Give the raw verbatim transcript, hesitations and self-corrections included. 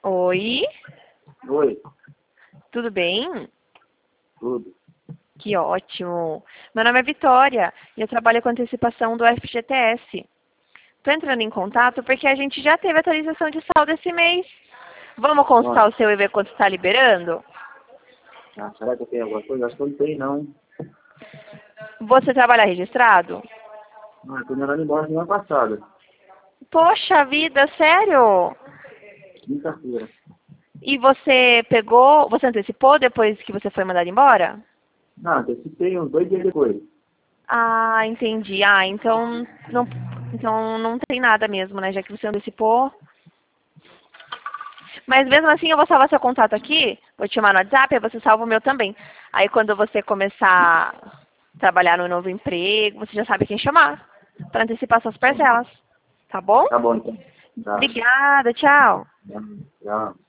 Oi, Oi, tudo bem? tudo. Que ótimo. Meu nome é Vitória e eu trabalho com antecipação do F G T S. Estou entrando em contato porque a gente já teve atualização de saldo esse mês. Vamos consultar Olha, o seu e ver quanto está liberando? ah, será que eu tenho alguma coisa? Acho que eu não tenho, não. Você trabalha registrado? Ah, eu tô mandando embora semana passada, Poxa vida, sério? quinta-feira. E você pegou, você antecipou depois que você foi mandado embora? Não, antecipei uns dois dias depois. Ah, entendi. Ah, então não, então não tem nada mesmo, né? Já que você antecipou. Mas mesmo assim eu vou salvar seu contato aqui, vou te chamar no WhatsApp, aí você salva o meu também. Aí quando você começar a trabalhar no novo emprego, você já sabe quem chamar para antecipar suas parcelas. Tá bom? Tá bom, então. Tá. Obrigada, tchau. Tá. Tchau.